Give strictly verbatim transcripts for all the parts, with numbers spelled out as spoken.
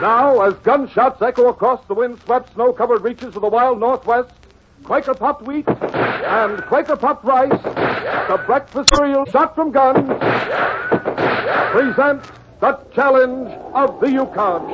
Now, as gunshots echo across the wind-swept, snow-covered reaches of the wild Northwest, Quaker Puffed Wheat and Quaker Puffed Rice, the breakfast cereal shot from guns, present the challenge of the Yukon.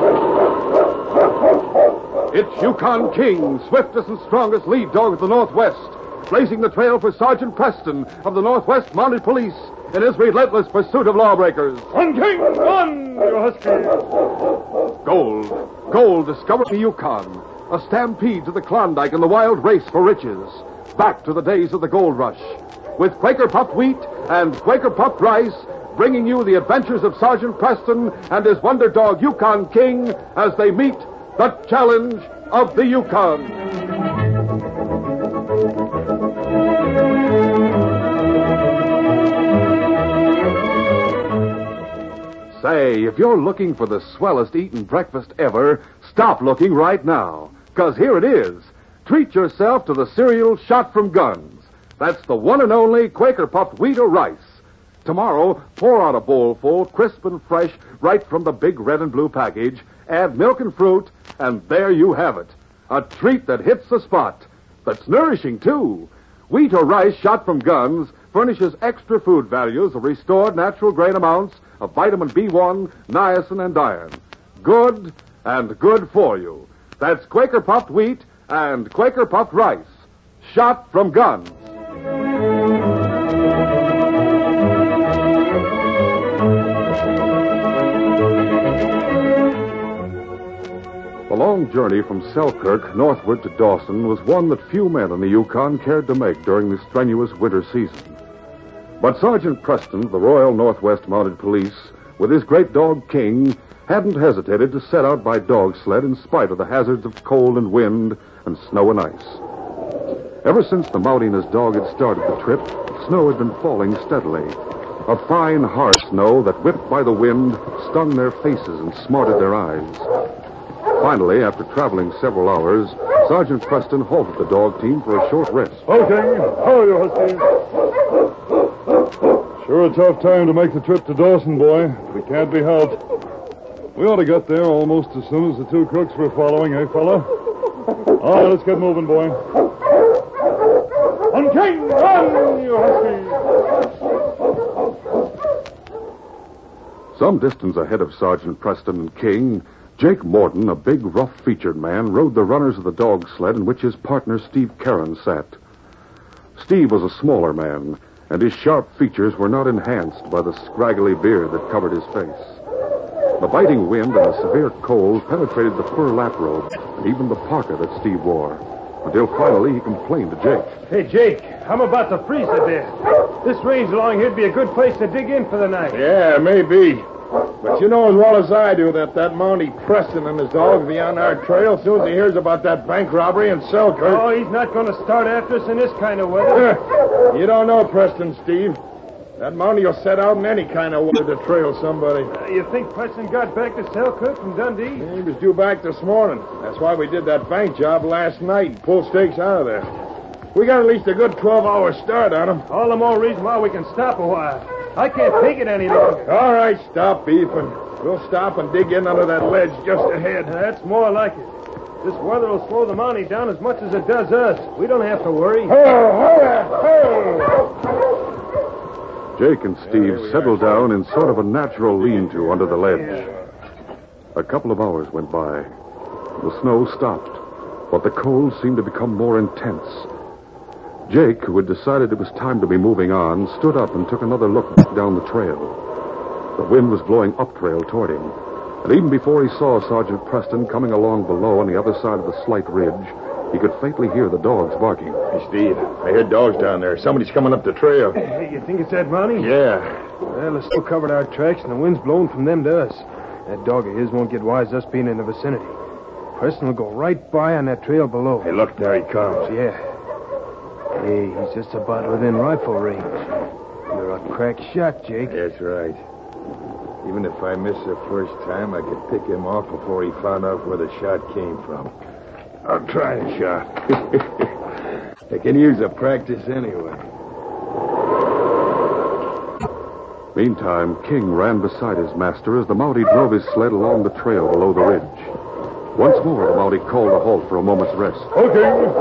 It's Yukon King, swiftest and strongest lead dog of the Northwest, blazing the trail for Sergeant Preston of the Northwest Mounted Police in his relentless pursuit of lawbreakers. On, King! On, you husky! Gold. Gold discovered the Yukon. A stampede to the Klondike and the wild race for riches. Back to the days of the gold rush. With Quaker Puffed Wheat and Quaker Puffed Rice, bringing you the adventures of Sergeant Preston and his wonder dog Yukon King as they meet the challenge of the Yukon. Say, if you're looking for the swellest eating breakfast ever, stop looking right now. Because here it is. Treat yourself to the cereal shot from guns. That's the one and only Quaker Puffed Wheat or Rice. Tomorrow, pour out a bowl full, crisp and fresh, right from the big red and blue package. Add milk and fruit, and there you have it. A treat that hits the spot. That's nourishing, too. Wheat or rice shot from guns furnishes extra food values of restored natural grain amounts of vitamin B one, niacin, and iron. Good and good for you. That's Quaker Puffed Wheat and Quaker Puffed Rice. Shot from guns. The long journey from Selkirk northward to Dawson was one that few men in the Yukon cared to make during the strenuous winter season. But Sergeant Preston of the Royal Northwest Mounted Police, with his great dog King, hadn't hesitated to set out by dog sled in spite of the hazards of cold and wind and snow and ice. Ever since the Mountie and his dog had started the trip, snow had been falling steadily. A fine, hard snow that, whipped by the wind, stung their faces and smarted their eyes. Finally, after traveling several hours, Sergeant Preston halted the dog team for a short rest. Okay, how are you, Husky? Sure a tough time to make the trip to Dawson, boy. We can't be helped. We ought to get there almost as soon as the two crooks we're following, eh, fella? All right, let's get moving, boy. On, King! Run, you husky! Some distance ahead of Sergeant Preston and King, Jake Morton, a big, rough-featured man, rode the runners of the dog sled in which his partner Steve Caron sat. Steve was a smaller man, and his sharp features were not enhanced by the scraggly beard that covered his face. The biting wind and the severe cold penetrated the fur laprobe and even the parka that Steve wore, until finally he complained to Jake. Hey, Jake, I'm about to freeze to death. This range along here'd be a good place to dig in for the night. Yeah, maybe. But you know as well as I do that that Mountie Preston and his dog will be on our trail as soon as he hears about that bank robbery in Selkirk. Oh, he's not going to start after us in this kind of weather. You don't know Preston, Steve. That Mountie will set out in any kind of weather to trail somebody. Uh, you think Preston got back to Selkirk from Dundee? Yeah, he was due back this morning. That's why we did that bank job last night and pulled stakes out of there. We got at least a good twelve-hour start on him. All the more reason why we can stop a while. I can't take it any longer. All right, stop beefing. We'll stop and dig in under that ledge just ahead. That's more like it. This weather will slow the Mountie down as much as it does us. We don't have to worry. Jake and Steve settled down in sort of a natural lean-to under the ledge. A couple of hours went by. The snow stopped, but the cold seemed to become more intense. Jake, who had decided it was time to be moving on, stood up and took another look back down the trail. The wind was blowing up trail toward him, and even before he saw Sergeant Preston coming along below on the other side of the slight ridge, he could faintly hear the dogs barking. Hey, Steve, I heard dogs down there. Somebody's coming up the trail. Hey, you think it's that Mountie? Yeah. Well, the snow covered our tracks, and the wind's blowing from them to us. That dog of his won't get wise us being in the vicinity. Preston will go right by on that trail below. Hey, look, there he comes. Yeah. Hey, he's just about within rifle range. You're a crack shot, Jake. That's right. Even if I miss the first time, I could pick him off before he found out where the shot came from. I'll try a shot. I can use a practice anyway. Meantime, King ran beside his master as the Mountie drove his sled along the trail below the ridge. Once more, the Mountie called a halt for a moment's rest. Okay.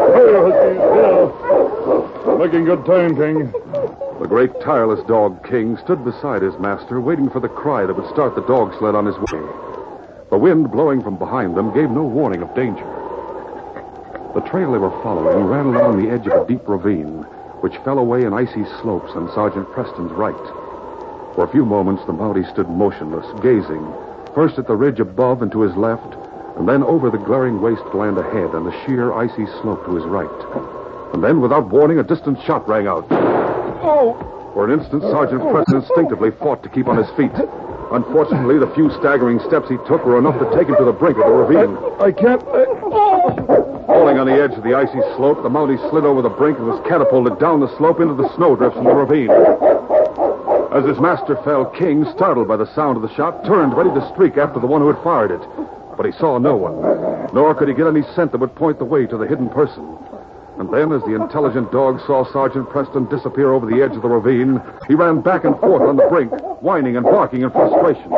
Yeah. Making good time, King. The great tireless dog, King, stood beside his master, waiting for the cry that would start the dog sled on his way. The wind blowing from behind them gave no warning of danger. The trail they were following ran along the edge of a deep ravine, which fell away in icy slopes on Sergeant Preston's right. For a few moments, the Mountie stood motionless, gazing, first at the ridge above and to his left, and then over the glaring wasteland ahead and the sheer icy slope to his right. And then, without warning, a distant shot rang out. Oh! For an instant, Sergeant Preston instinctively fought to keep on his feet. Unfortunately, the few staggering steps he took were enough to take him to the brink of the ravine. I, I can't... I... Falling on the edge of the icy slope, the Mountie slid over the brink and was catapulted down the slope into the snowdrifts in the ravine. As his master fell, King, startled by the sound of the shot, turned ready to streak after the one who had fired it. But he saw no one, nor could he get any scent that would point the way to the hidden person. And then, as the intelligent dog saw Sergeant Preston disappear over the edge of the ravine, he ran back and forth on the brink, whining and barking in frustration.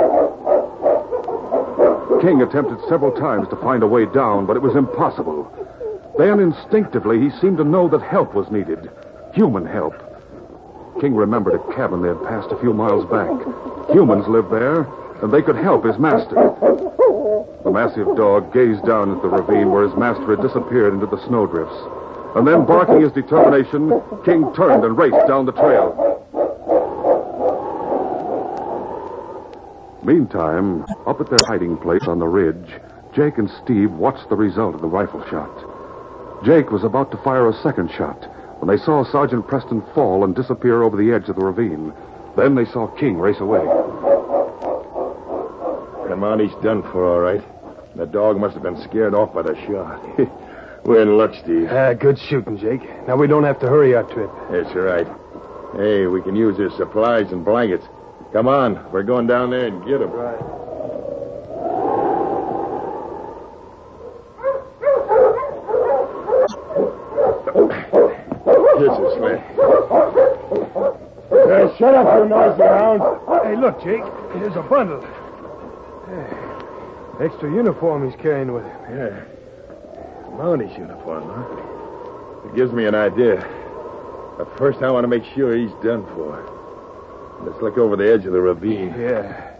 King attempted several times to find a way down, but it was impossible. Then, instinctively, he seemed to know that help was needed. Human help. King remembered a cabin they had passed a few miles back. Humans lived there, and they could help his master. The massive dog gazed down at the ravine where his master had disappeared into the snowdrifts. And then, barking his determination, King turned and raced down the trail. Meantime, up at their hiding place on the ridge, Jake and Steve watched the result of the rifle shot. Jake was about to fire a second shot when they saw Sergeant Preston fall and disappear over the edge of the ravine. Then they saw King race away. Come on, he's done for, all right. The dog must have been scared off by the shot. We're in luck, Steve. Ah, good shooting, Jake. Now we don't have to hurry our trip. That's right. Hey, we can use his supplies and blankets. Come on, we're going down there and get him. Right. Here's his sled. Hey, shut up, you noisy hound. Hey, look, Jake. Here's a bundle. Hey, extra uniform he's carrying with him. Yeah. Mountie's uniform, huh? It gives me an idea. But first, I want to make sure he's done for. Let's look over the edge of the ravine. Yeah.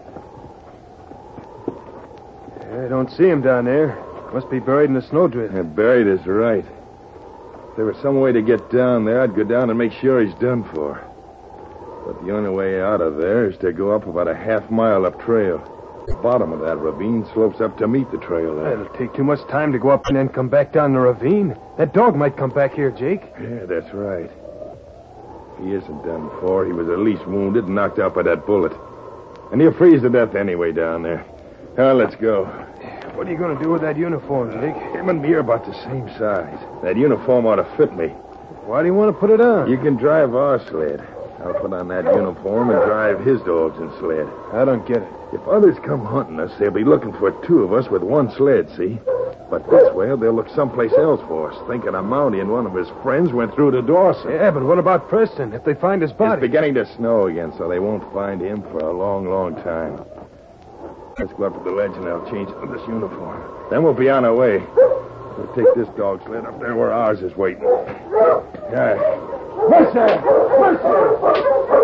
I don't see him down there. Must be buried in the snowdrift. And buried is right. If there was some way to get down there, I'd go down and make sure he's done for. But the only way out of there is to go up about a half mile up trail. The bottom of that ravine slopes up to meet the trail there. It'll take too much time to go up and then come back down the ravine. That dog might come back here, Jake. Yeah, that's right. If he isn't done for, he was at least wounded and knocked out by that bullet. And he'll freeze to death anyway down there. Now, let's go. What are you going to do with that uniform, Jake? Him and me are about the same size. That uniform ought to fit me. Why do you want to put it on? You can drive our sled. I'll put on that uniform and drive his dogs and sled. I don't get it. If others come hunting us, they'll be looking for two of us with one sled, see? But this way, they'll look someplace else for us, thinking a Mountie and one of his friends went through to Dawson. Yeah, but what about Preston, if they find his body? It's beginning to snow again, so they won't find him for a long, long time. Let's go up to the ledge and I'll change into this uniform. Then we'll be on our way. We'll take this dog sled up there where ours is waiting. Yeah. Mercy! Mercy!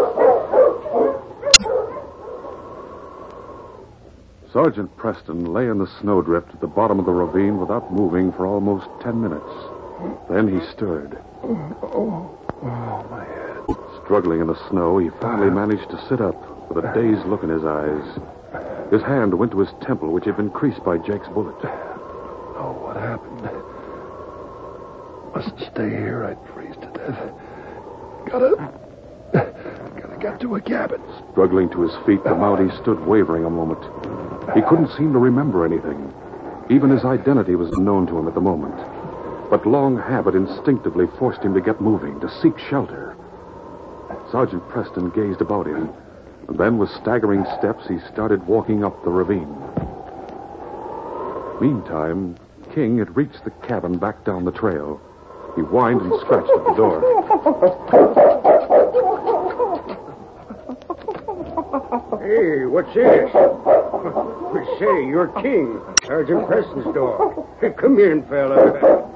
Sergeant Preston lay in the snowdrift at the bottom of the ravine without moving for almost ten minutes. Then he stirred. Oh, oh, my head. Struggling in the snow, he finally managed to sit up with a dazed look in his eyes. His hand went to his temple, which had been creased by Jake's bullet. Oh, what happened? Mustn't stay here. I'd freeze to death. Gotta... Gotta get to a cabin. Struggling to his feet, the Mountie stood wavering a moment. He couldn't seem to remember anything. Even his identity was unknown to him at the moment. But long habit instinctively forced him to get moving, to seek shelter. Sergeant Preston gazed about him, and then with staggering steps he started walking up the ravine. Meantime, King had reached the cabin back down the trail. He whined and scratched at the door. Hey, what's this? Say, you're King, Sergeant Preston's dog. Come in, fella.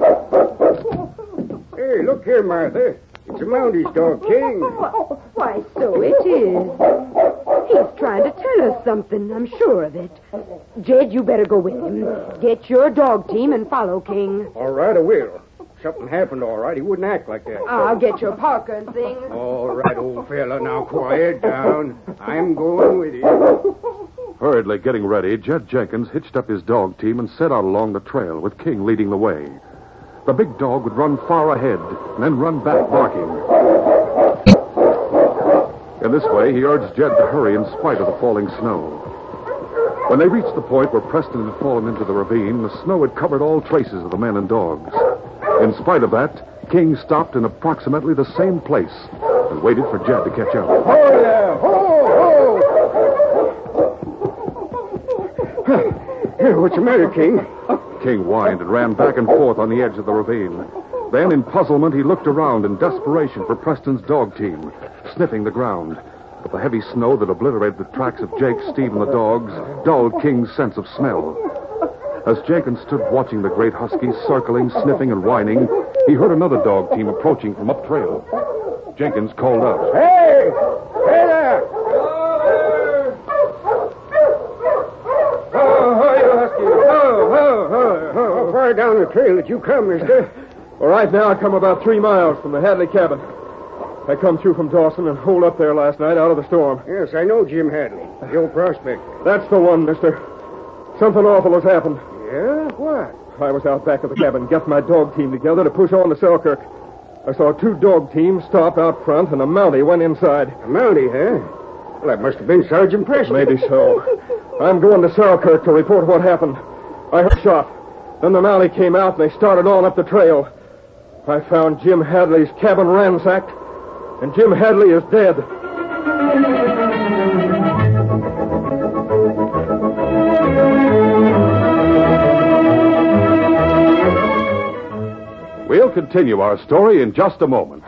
Hey, look here, Martha. It's a Mounties dog, King. Why, so it is. He's trying to tell us something, I'm sure of it. Jed, you better go with him. Get your dog team and follow King. All right, I will. Something happened, all right. He wouldn't act like that. I'll get your parka and things. All right, old fella. Now quiet down. I'm going with you. Hurriedly getting ready, Jed Jenkins hitched up his dog team and set out along the trail, with King leading the way. The big dog would run far ahead and then run back barking. In this way, he urged Jed to hurry in spite of the falling snow. When they reached the point where Preston had fallen into the ravine, the snow had covered all traces of the men and dogs. In spite of that, King stopped in approximately the same place and waited for Jed to catch up. Ho there! Ho, ho! What's the matter, King? King whined and ran back and forth on the edge of the ravine. Then, in puzzlement, he looked around in desperation for Preston's dog team, sniffing the ground. But the heavy snow that obliterated the tracks of Jake, Steve, and the dogs dulled King's sense of smell. As Jenkins stood watching the great husky circling, sniffing, and whining, he heard another dog team approaching from up trail. Jenkins called out. Hey! Hey there! Oh, ho, you husky. Ho, ho, ho, ho. How far down the trail did you come, mister? Well, right now I come about three miles from the Hadley cabin. I come through from Dawson and holed up there last night out of the storm. Yes, I know Jim Hadley, the old prospector. That's the one, mister. Something awful has happened. Yeah? What? I was out back of the cabin, getting my dog team together to push on to Selkirk. I saw two dog teams stop out front, and a Mountie went inside. A Mountie, huh? Well, that must have been Sergeant Preston. Maybe so. I'm going to Selkirk to report what happened. I heard a shot. Then the Mountie came out, and they started on up the trail. I found Jim Hadley's cabin ransacked, and Jim Hadley is dead. We'll continue our story in just a moment.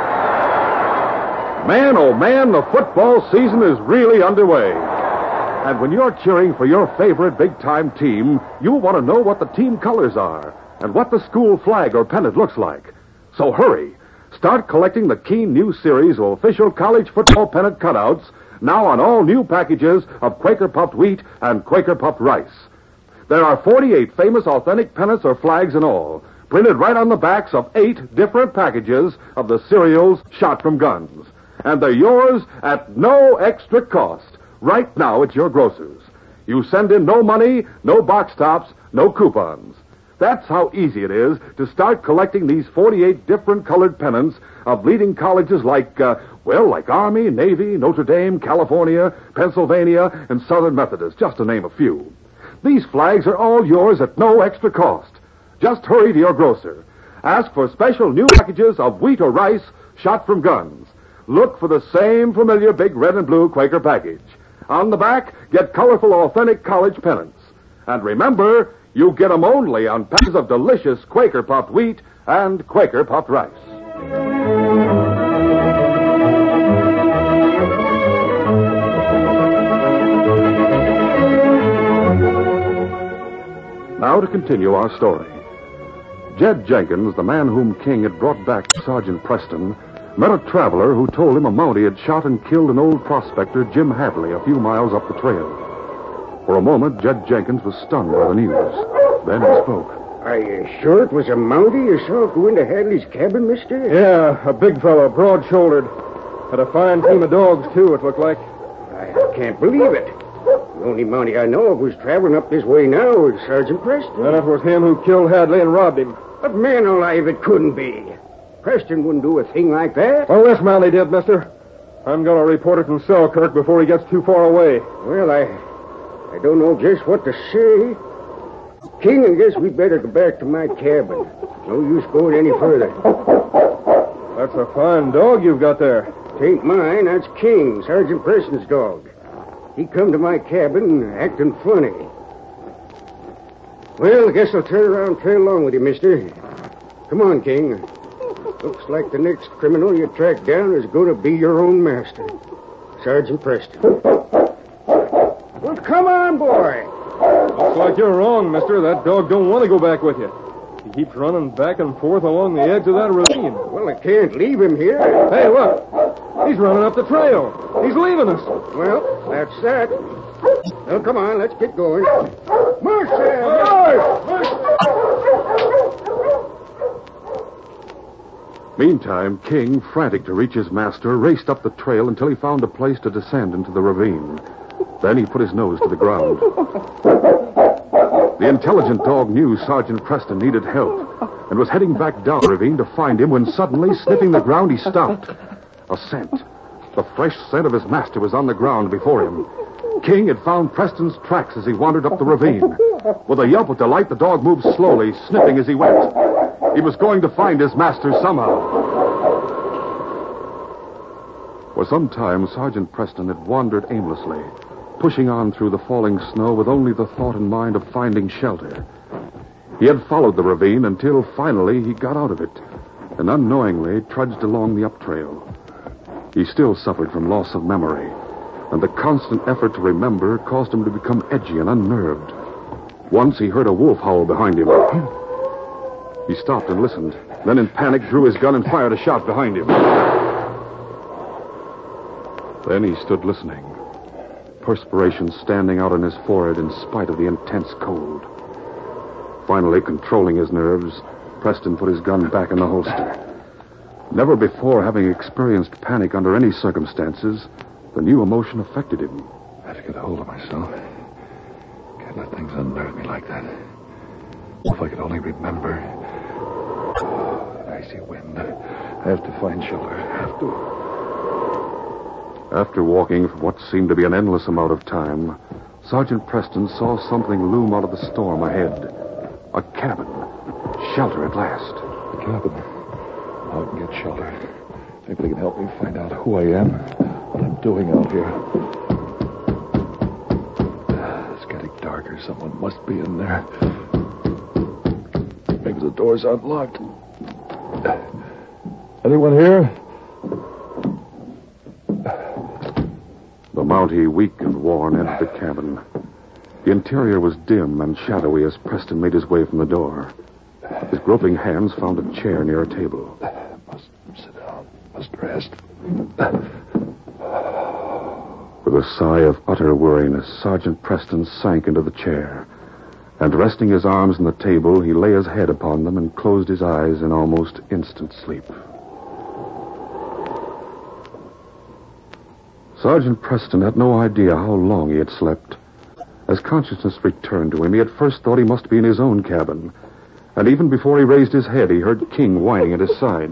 Man, oh man, the football season is really underway. And when you're cheering for your favorite big-time team, you'll want to know what the team colors are and what the school flag or pennant looks like. So hurry. Start collecting the keen new series of official college football pennant cutouts now on all new packages of Quaker Puffed Wheat and Quaker Puffed Rice. There are forty-eight famous authentic pennants or flags in all, printed right on the backs of eight different packages of the cereals shot from guns. And they're yours at no extra cost, right now at your grocer's. You send in no money, no box tops, no coupons. That's how easy it is to start collecting these forty-eight different colored pennants of leading colleges like, uh, well, like Army, Navy, Notre Dame, California, Pennsylvania, and Southern Methodist, just to name a few. These flags are all yours at no extra cost. Just hurry to your grocer. Ask for special new packages of wheat or rice shot from guns. Look for the same familiar big red and blue Quaker package. On the back, get colorful, authentic college pennants. And remember, you get them only on packages of delicious Quaker Puffed Wheat and Quaker Puffed Rice. Now to continue our story. Jed Jenkins, the man whom King had brought back to Sergeant Preston, met a traveler who told him a Mountie had shot and killed an old prospector, Jim Hadley, a few miles up the trail. For a moment, Jed Jenkins was stunned by the news. Then he spoke. Are you sure it was a Mountie you saw go into Hadley's cabin, mister? Yeah, a big fellow, broad-shouldered. Had a fine team of dogs, too, it looked like. I can't believe it. The only Mountie I know of who's traveling up this way now is Sergeant Preston. Then it was him who killed Hadley and robbed him. But man alive, it couldn't be. Preston wouldn't do a thing like that. Well, this Mountie did, mister. I'm going to report it in Selkirk before he gets too far away. Well, I... I don't know just what to say. King, I guess we'd better go back to my cabin. No use going any further. That's a fine dog you've got there. It ain't mine, that's King, Sergeant Preston's dog. He come to my cabin acting funny. Well, I guess I'll turn around and trail along with you, mister. Come on, King. Looks like the next criminal you track down is going to be your own master, Sergeant Preston. come on, boy. Looks like you're wrong, mister. That dog don't want to go back with you. He keeps running back and forth along the edge of that ravine. Well, I can't leave him here. Hey, look. He's running up the trail. He's leaving us. Well, that's that. Well, come on, let's get going. March, Sam! March! Meantime, King, frantic to reach his master, raced up the trail until he found a place to descend into the ravine. Then he put his nose to the ground. The intelligent dog knew Sergeant Preston needed help and was heading back down the ravine to find him when suddenly, sniffing the ground, he stopped. A scent. The fresh scent of his master was on the ground before him. King had found Preston's tracks as he wandered up the ravine. With a yelp of delight, the dog moved slowly, sniffing as he went. He was going to find his master somehow. For some time, Sergeant Preston had wandered aimlessly, pushing on through the falling snow with only the thought in mind of finding shelter. He had followed the ravine until finally he got out of it and unknowingly trudged along the up trail. He still suffered from loss of memory, and the constant effort to remember caused him to become edgy and unnerved. Once he heard a wolf howl behind him. He stopped and listened, then in panic drew his gun and fired a shot behind him. Then he stood listening, perspiration standing out on his forehead in spite of the intense cold. Finally, controlling his nerves, Preston put his gun back in the holster. Never before having experienced panic under any circumstances, the new emotion affected him. I have to get a hold of myself. Can't let things unnerve me like that. If I could only remember. Icy wind. I have to find shelter. I have to. After walking for what seemed to be an endless amount of time, Sergeant Preston saw something loom out of the storm ahead. A cabin. Shelter at last. A cabin. Now I can get shelter. Maybe they can help me find out who I am, what I'm doing out here. It's getting darker. Someone must be in there. Maybe the door's unlocked. Anyone here? The Mountie, weak and worn, entered the cabin. The interior was dim and shadowy as Preston made his way from the door. His groping hands found a chair near a table. Must sit down. Must rest. With a sigh of utter weariness, Sergeant Preston sank into the chair. And resting his arms on the table, he lay his head upon them and closed his eyes in almost instant sleep. Sergeant Preston had no idea how long he had slept. As consciousness returned to him, he at first thought he must be in his own cabin. And even before he raised his head, he heard King whining at his side.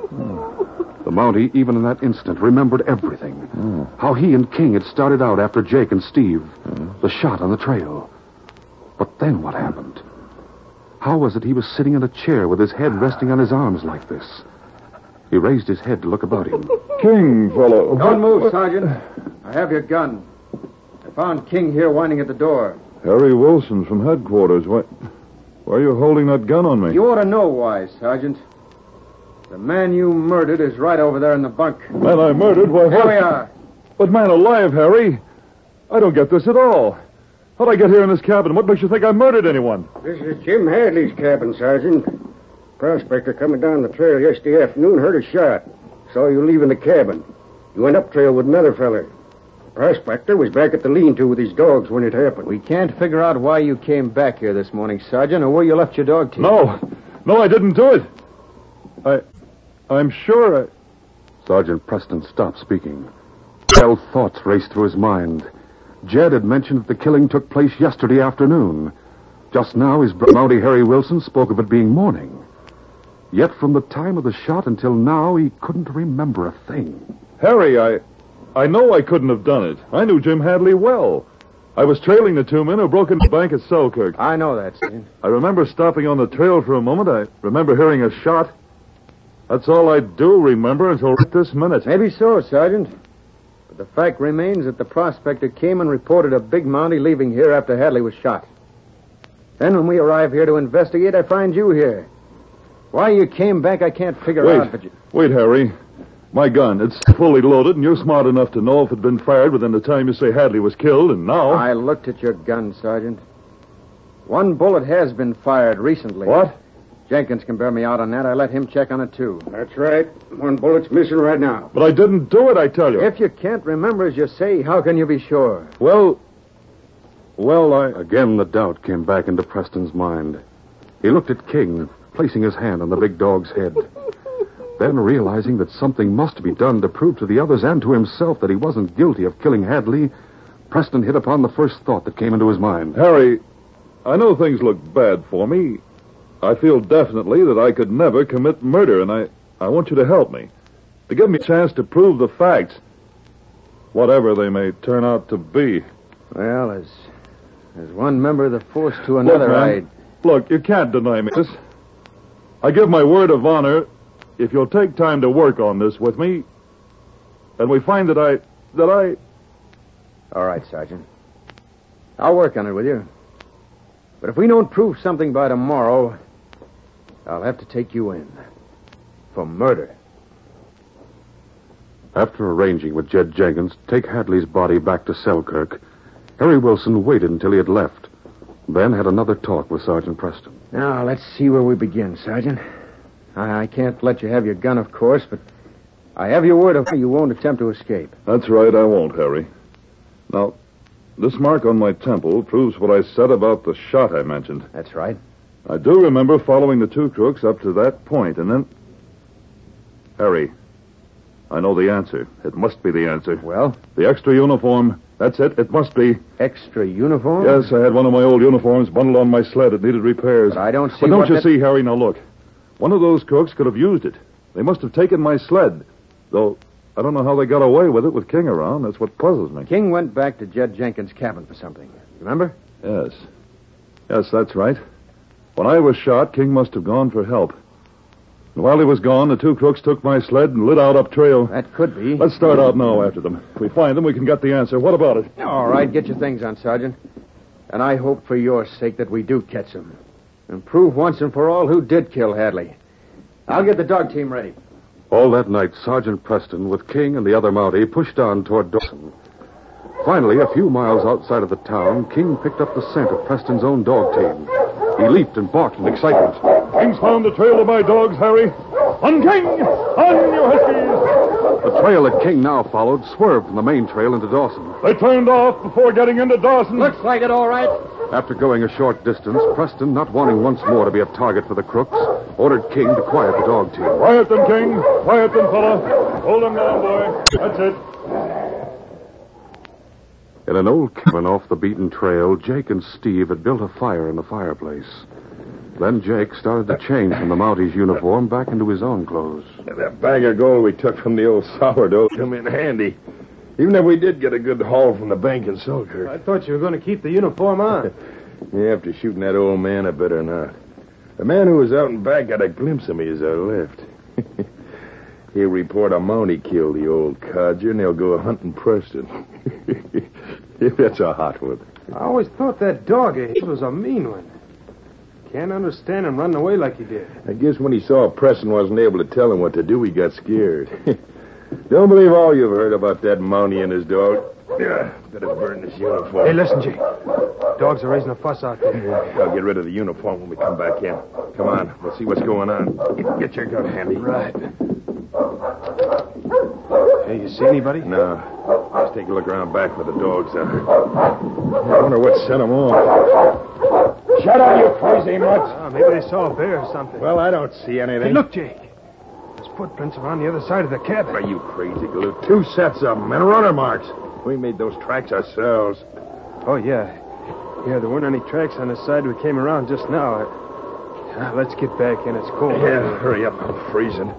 The Mountie, even in that instant, remembered everything. Mm. How he and King had started out after Jake and Steve. Mm. The shot on the trail. But then what happened? How was it he was sitting in a chair with his head resting on his arms like this? He raised his head to look about him. King, fellow. Don't move, Sergeant. I have your gun. I found King here whining at the door. Harry Wilson from headquarters. Why, why are you holding that gun on me? You ought to know why, Sergeant. The man you murdered is right over there in the bunk. Man I murdered? Why, Here what? we are. But man alive, Harry. I don't get this at all. How'd I get here in this cabin? What makes you think I murdered anyone? This is Jim Hadley's cabin, Sergeant. Prospector coming down the trail yesterday afternoon heard a shot. Saw you leaving the cabin. You went up trail with another feller. The prospector was back at the lean-to with his dogs when it happened. We can't figure out why you came back here this morning, Sergeant, or where you left your dog team. No. No, I didn't do it. I... I'm sure I... Sergeant Preston stopped speaking. Wild thoughts raced through his mind. Jed had mentioned that the killing took place yesterday afternoon. Just now, his brother, Mountie Harry Wilson, spoke of it being morning. Yet from the time of the shot until now, he couldn't remember a thing. Harry, I... I know I couldn't have done it. I knew Jim Hadley well. I was trailing the two men who broke into the bank at Selkirk. I know that, Steve. I remember stopping on the trail for a moment. I remember hearing a shot. That's all I do remember until right this minute. Maybe so, Sergeant. But the fact remains that the prospector came and reported a big Mountie leaving here after Hadley was shot. Then when we arrive here to investigate, I find you here. Why you came back, I can't figure Wait. out, but you... Wait, Harry. My gun, it's fully loaded, and you're smart enough to know if it'd been fired within the time you say Hadley was killed, and now... I looked at your gun, Sergeant. One bullet has been fired recently. What? Jenkins can bear me out on that. I let him check on it, too. That's right. One bullet's missing right now. But I didn't do it, I tell you. If you can't remember as you say, how can you be sure? Well... Well, I... Again, the doubt came back into Preston's mind. He looked at King, placing his hand on the big dog's head. Then, realizing that something must be done to prove to the others and to himself that he wasn't guilty of killing Hadley, Preston hit upon the first thought that came into his mind. Harry, I know things look bad for me. I feel definitely that I could never commit murder, and I, I want you to help me. To give me a chance to prove the facts, whatever they may turn out to be. Well, as, as one member of the force to another, look, I... man, look, you can't deny me this. I give my word of honor, if you'll take time to work on this with me, and we find that I... that I... All right, Sergeant. I'll work on it with you. But if we don't prove something by tomorrow, I'll have to take you in. For murder. After arranging with Jed Jenkins to take Hadley's body back to Selkirk, Harry Wilson waited until he had left, then had another talk with Sergeant Preston. Now, let's see where we begin, Sergeant. I, I can't let you have your gun, of course, but I have your word of you won't attempt to escape. That's right, I won't, Harry. Now, this mark on my temple proves what I said about the shot I mentioned. That's right. I do remember following the two crooks up to that point, and then... Harry, I know the answer. It must be the answer. Well? The extra uniform. That's it. It must be. Extra uniform? Yes, I had one of my old uniforms bundled on my sled. It needed repairs. But I don't see But don't what you that... see, Harry? Now, look. One of those crooks could have used it. They must have taken my sled. Though, I don't know how they got away with it with King around. That's what puzzles me. King went back to Jed Jenkins' cabin for something. Remember? Yes. Yes, that's right. When I was shot, King must have gone for help. And while he was gone, the two crooks took my sled and lit out up trail. That could be. Let's start out now after them. If we find them, we can get the answer. What about it? All right, get your things on, Sergeant. And I hope for your sake that we do catch them. And prove once and for all who did kill Hadley. I'll get the dog team ready. All that night, Sergeant Preston, with King and the other Mountie, pushed on toward Dawson. Finally, a few miles outside of the town, King picked up the scent of Preston's own dog team. He leaped and barked in excitement. King's found the trail of my dogs, Harry. On, King! On, you huskies! The trail that King now followed swerved from the main trail into Dawson. They turned off before getting into Dawson. Looks like it, all right. After going a short distance, Preston, not wanting once more to be a target for the crooks, ordered King to quiet the dog team. Quiet them, King. Quiet them, fella. Hold them down, boy. That's it. In an old cabin off the beaten trail, Jake and Steve had built a fire in the fireplace. Then Jake started to change from the Mountie's uniform back into his own clothes. That bag of gold we took from the old sourdough come in handy. Even if we did get a good haul from the bank in Selkirk. I thought you were going to keep the uniform on. Yeah, after shooting that old man, I better not. The man who was out and back got a glimpse of me as I left. He'll report a Mountie killed the old codger, and they'll go hunting Preston. That's a hot one. I always thought that dog of his was a mean one. Can't understand him running away like he did. I guess when he saw Preston wasn't able to tell him what to do, he got scared. Don't believe all you've heard about that Mountie and his dog. Yeah, better burn this uniform. Hey, listen, Jake. Dogs are raising a fuss out there. I'll get rid of the uniform when we come back in. Come on, we'll see what's going on. Get, get your gun handy. Right. Hey, you see anybody? No. Let's take a look around back where the dogs are. I wonder what sent them off. Shut up, you crazy mutt. Oh, maybe they saw a bear or something. Well, I don't see anything. Hey, look, Jake. There's footprints around the other side of the cabin. Are you crazy, Galoot? Two sets of them and runner marks. We made those tracks ourselves. Oh, yeah. Yeah, there weren't any tracks on the side we came around just now. Uh, let's get back in. It's cold. Yeah, hurry up. I'm freezing.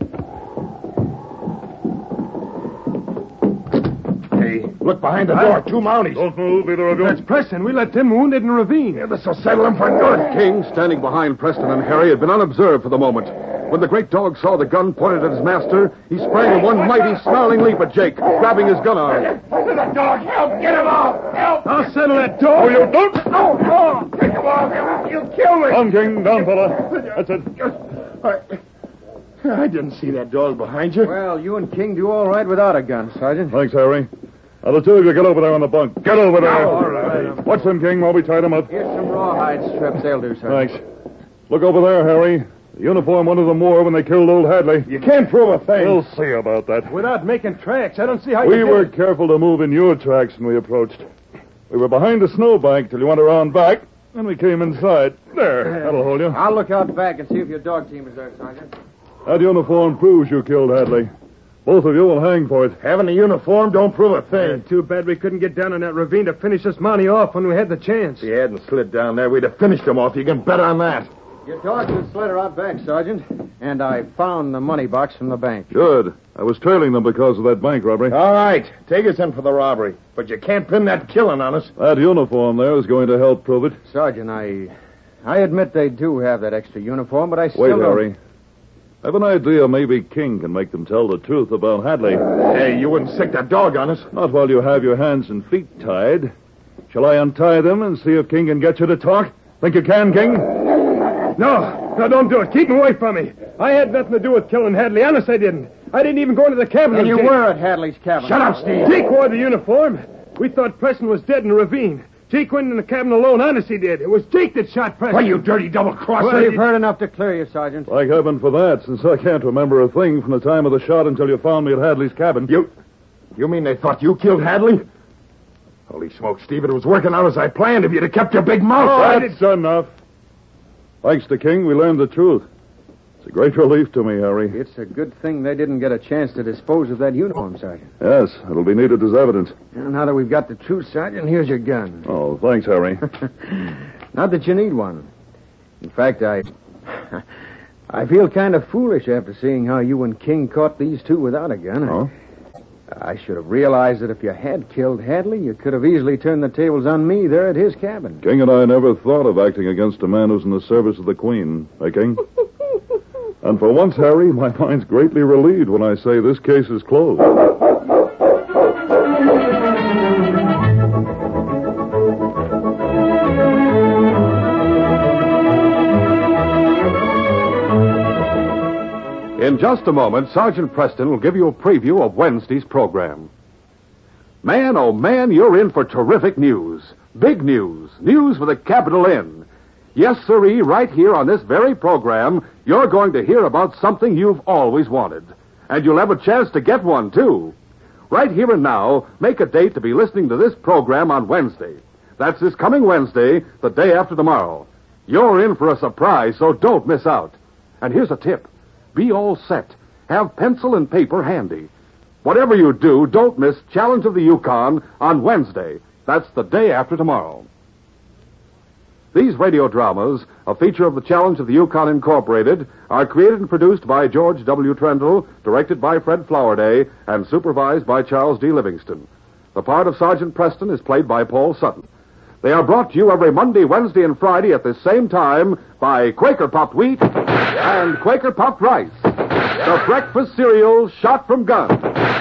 Hey, look behind the door. Two Mounties. Don't move, either of you. That's Preston. We left him wounded in a ravine. Yeah, this'll settle him for good. King, standing behind Preston and Harry, had been unobserved for the moment. When the great dog saw the gun pointed at his master, he sprang in one mighty snarling leap at Jake, grabbing his gun arm. The dog, help! Get him off! Help! I'll settle that dog. Oh, you don't? No, no! Take him off! He'll, he'll kill me! Down, King. Down, fella. That's it. I didn't see that dog behind you. Well, you and King do all right without a gun, Sergeant. Thanks, Harry. Now, the two of you get over there on the bunk. Get over there. all right. Watch them, King, while we tie them up. Here's some rawhide strips. They'll do, Sergeant. Thanks. Look over there, Harry. The uniform one of them wore when they killed old Hadley. You can't prove a thing. We'll see about that. Without making tracks, I don't see how We you were did it. careful to move in your tracks when we approached. We were behind a snowbank till you went around back, and we came inside. There, that'll hold you. I'll look out back and see if your dog team is there, Sergeant. That uniform proves you killed Hadley. Both of you will hang for it. Having a uniform don't prove a thing. Too bad we couldn't get down in that ravine to finish this Mountie off when we had the chance. If he hadn't slid down there, we'd have finished him off. You can bet on that. Your dogs and sled are out back, Sergeant. And I found the money box from the bank. Good. I was trailing them because of that bank robbery. All right. Take us in for the robbery. But you can't pin that killing on us. That uniform there is going to help prove it. Sergeant, I... I admit they do have that extra uniform, but I still Wait, don't... Harry. I have an idea maybe King can make them tell the truth about Hadley. Hey, you wouldn't sick that dog on us. Not while you have your hands and feet tied. Shall I untie them and see if King can get you to talk? Think you can, King? No, no, don't do it. Keep him away from me. I had nothing to do with killing Hadley. Honest, I didn't. I didn't even go into the cabin. And with you Jake. were at Hadley's cabin. Shut up, Steve. Jake wore the uniform. We thought Preston was dead in the ravine. Jake went in the cabin alone. Honest, he did. It was Jake that shot Preston. Why, you dirty double-crosser. Well, you've heard enough to clear you, Sergeant. Thank heaven for that, since I can't remember a thing from the time of the shot until you found me at Hadley's cabin. You... You mean they thought you killed Hadley? Holy smoke, Steve, it was working out as I planned if you'd have kept your big mouth Oh, shut. that's enough. Thanks to King, we learned the truth. It's a great relief to me, Harry. It's a good thing they didn't get a chance to dispose of that uniform, Sergeant. Yes, it'll be needed as evidence. Now, now that we've got the truth, Sergeant, here's your gun. Oh, thanks, Harry. Not that you need one. In fact, I... I feel kind of foolish after seeing how you and King caught these two without a gun. Oh? I should have realized that if you had killed Hadley, you could have easily turned the tables on me there at his cabin. King and I never thought of acting against a man who's in the service of the Queen. Eh, King? And for once, Harry, my mind's greatly relieved when I say this case is closed. In just a moment, Sergeant Preston will give you a preview of Wednesday's program. Man, oh man, you're in for terrific news. Big news. News with a capital N. Yes, sirree, right here on this very program, you're going to hear about something you've always wanted. And you'll have a chance to get one, too. Right here and now, make a date to be listening to this program on Wednesday. That's this coming Wednesday, the day after tomorrow. You're in for a surprise, so don't miss out. And here's a tip. Be all set. Have pencil and paper handy. Whatever you do, don't miss Challenge of the Yukon on Wednesday. That's the day after tomorrow. These radio dramas, a feature of the Challenge of the Yukon Incorporated, are created and produced by George W. Trendle, directed by Fred Flowerday, and supervised by Charles D. Livingston. The part of Sergeant Preston is played by Paul Sutton. They are brought to you every Monday, Wednesday, and Friday at the same time by Quaker Puffed Wheat and Quaker Puffed Rice, the breakfast cereal shot from guns.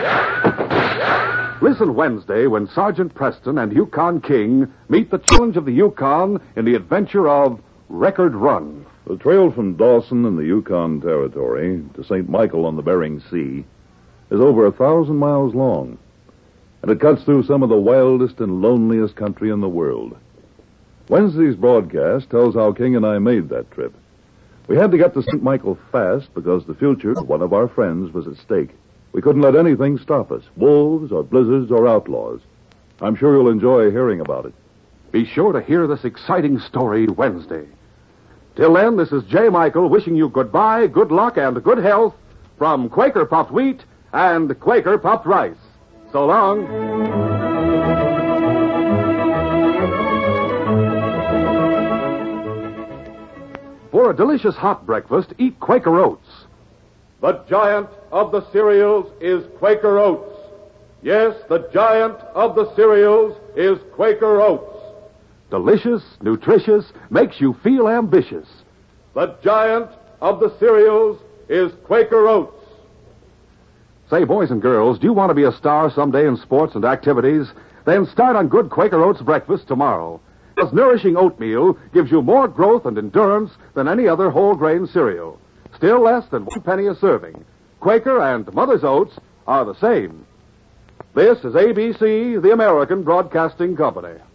Listen Wednesday when Sergeant Preston and Yukon King meet the Challenge of the Yukon in the adventure of Record Run. The trail from Dawson in the Yukon Territory to Saint Michael on the Bering Sea is over a thousand miles long, and it cuts through some of the wildest and loneliest country in the world. Wednesday's broadcast tells how King and I made that trip. We had to get to Saint Michael fast because the future of one of our friends was at stake. We couldn't let anything stop us, wolves or blizzards or outlaws. I'm sure you'll enjoy hearing about it. Be sure to hear this exciting story Wednesday. Till then, this is J. Michael wishing you goodbye, good luck, and good health from Quaker Puffed Wheat and Quaker Puffed Rice. So long. For a delicious hot breakfast, eat Quaker Oats. The giant of the cereals is Quaker Oats. Yes, the giant of the cereals is Quaker Oats. Delicious, nutritious, makes you feel ambitious. The giant of the cereals is Quaker Oats. Say, boys and girls, do you want to be a star someday in sports and activities? Then start on good Quaker Oats breakfast tomorrow. This nourishing oatmeal gives you more growth and endurance than any other whole grain cereal. still less than one penny a serving. Quaker and Mother's Oats are the same. This is A B C, the American Broadcasting Company.